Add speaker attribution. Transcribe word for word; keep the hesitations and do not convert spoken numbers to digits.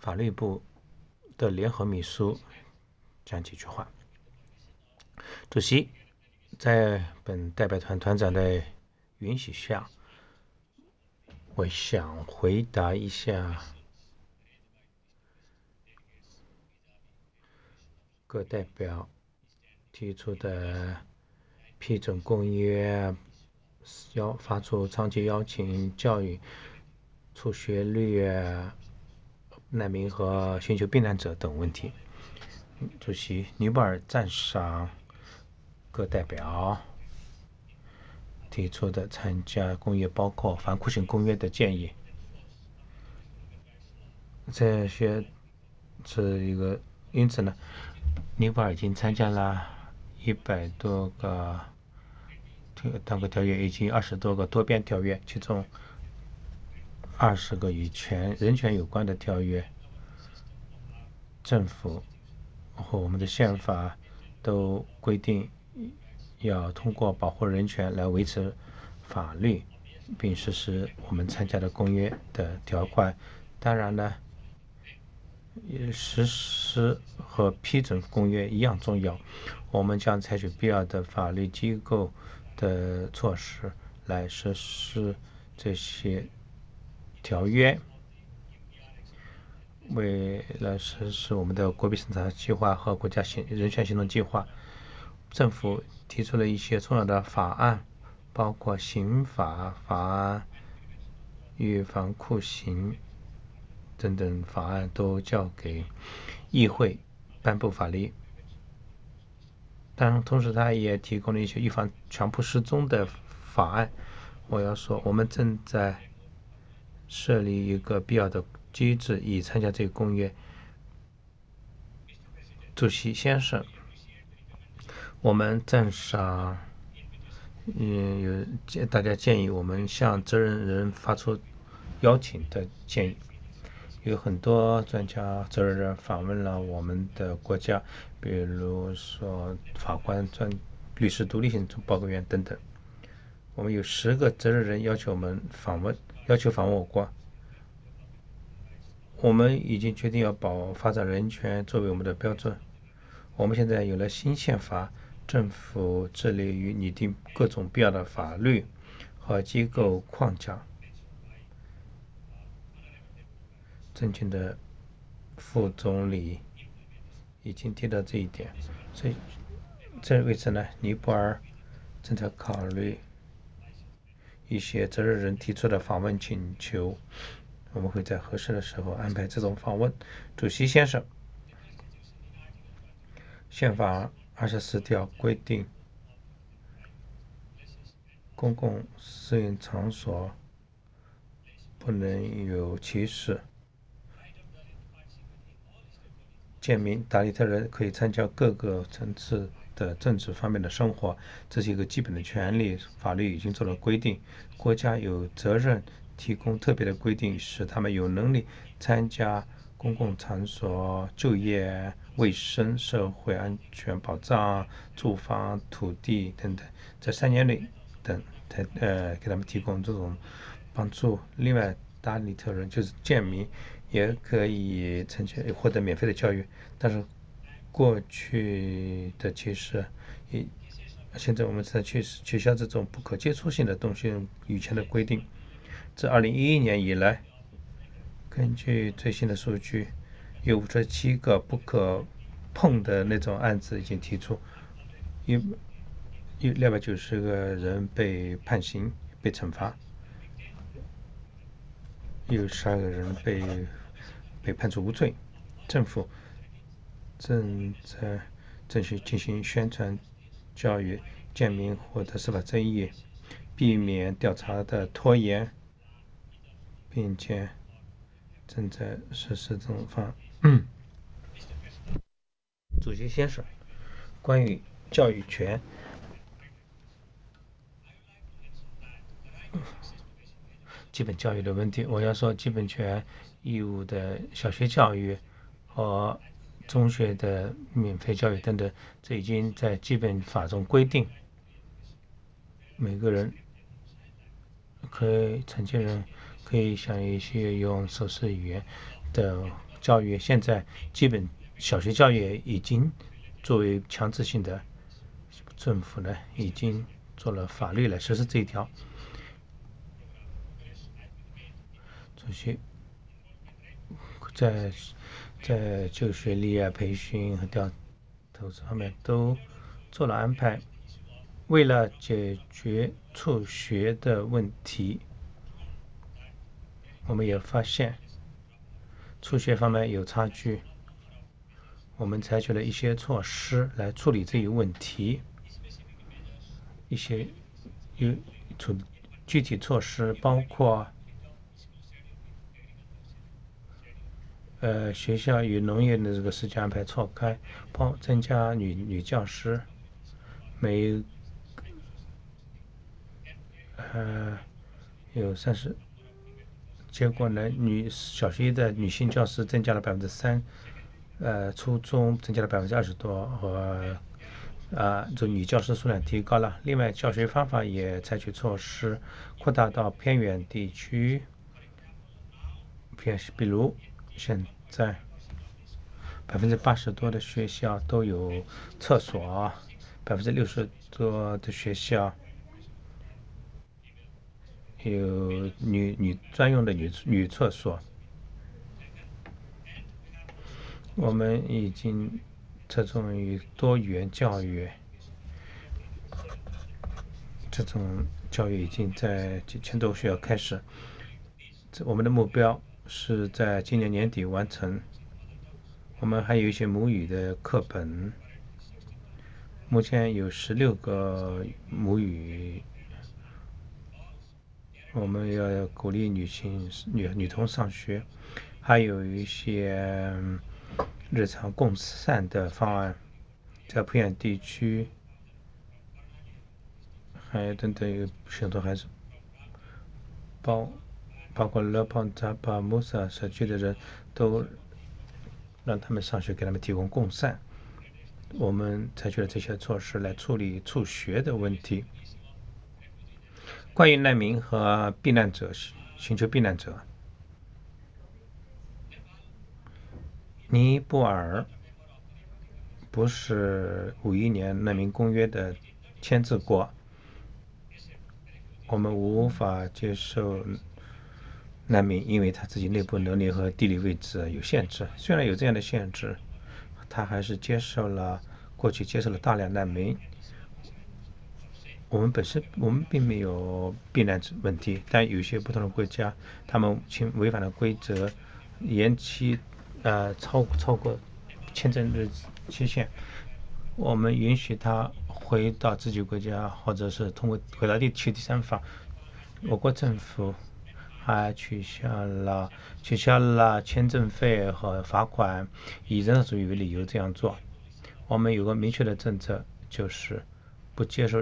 Speaker 1: 法律部的联合秘书讲几句话。主席，在本代表团团长的允许下，我想回答一下各代表提出的批准公约、要发出长期邀请、教育、出学率、难民和寻求避难者等问题。主席，尼泊尔赞赏各代表提出的参加公约，包括反酷刑公约的建议。这些是一个，因此呢，尼泊尔已经参加了一百多个单个条约，以及二十多个多边条约，其中二十个与权人权有关的条约。政府和我们的宪法都规定要通过保护人权来维持法律，并实施我们参加的公约的条款。当然呢，实施和批准公约一样重要。我们将采取必要的法律机构的措施来实施这些条约。为了实施我们的国民审查计划和国家行人权行动计划，政府提出了一些重要的法案，包括刑法法案、预防酷刑等等法案都交给议会颁布法律。当然，同时他也提供了一些预防强迫失踪的法案。我要说，我们正在设立一个必要的机制以参加这个公约。主席先生，我们赞赏嗯，有大家建议我们向责任人发出邀请的建议。有很多专家责任人访问了我们的国家，比如说法官、专律师、独立性报告员等等。我们有十个责任人要求我们访问，要求访问我国。我们已经决定要保发展人权作为我们的标准。我们现在有了新宪法，政府致力于拟定各种必要的法律和机构框架。政权的副总理已经提到这一点，所以这为此呢，尼泊尔正在考虑一些责任人提出的访问请求。我们会在合适的时候安排这种访问。主席先生，宪法二十四条规定，公共私营场所不能有歧视。建民达利特人可以参加各个层次的政治方面的生活，这是一个基本的权利。法律已经做了规定，国家有责任提供特别的规定，使他们有能力参加公共场所、就业、卫生、社会安全保障、住房、土地等等，在三年内等呃给他们提供这种帮助。另外，达利特人就是贱民，也可以成全获得免费的教育。但是过去的歧视，也现在我们在取取消这种不可接触性的东西以前的规定。自二零一一年以来，根据最新的数据，有五十七个不可碰的那种案子已经提出，有有六百九十个人被判刑、被惩罚，有十二个人被被判处无罪。政府正在正去进行宣传教育，建民获得司法正义，避免调查的拖延，并且正在实施这种方。主席先生，关于教育权，基本教育的问题，我要说基本权义务的小学教育和中学的免费教育等等，这已经在基本法中规定，每个人可以成年人可以像一些用手势语言的教育，现在基本小学教育已经作为强制性的，政府呢已经做了法律来实施这一条。这些在在就学历啊、培训和调投资方面都做了安排。为了解决辍学的问题，我们也发现辍学方面有差距，我们采取了一些措施来处理这一问题。一些有处具体措施包括呃学校与农业的这个时间安排错开，包增加女女教师，每呃有三十，结果呢，女小学的女性教师增加了百分之三，呃，初中增加了百分之二十多，和啊，这女教师数量提高了。另外，教学方法也采取措施，扩大到偏远地区，偏比如现在百分之八十多的学校都有厕所，百分之六十多的学校有女女专用的女女厕所。我们已经侧重于多语言教育，这种教育已经在几千多学校开始。我们的目标是在今年年底完成。我们还有一些母语的课本，目前有十六个母语。我们要鼓励女性女女童上学，还有一些日常共善的方案，在偏远地区，还有等等有许多孩子，包包括勒庞扎巴穆萨社区的人都让他们上学，给他们提供共善。我们采取了这些措施来处理辍学的问题。关于难民和避难者，寻求避难者，尼泊尔不是五一年难民公约的签字国，我们无法接受难民，因为他自己内部能力和地理位置有限制。虽然有这样的限制，他还是接受了过去接受了大量难民。我们本身我们并没有避难问题，但有些不同的国家，他们侵违反了规则，延期呃超超过签证日期限，我们允许他回到自己国家，或者是通过回到第去第三方。我国政府还取消了取消了签证费和罚款，以人道主义为理由这样做。我们有个明确的政策，就是不接受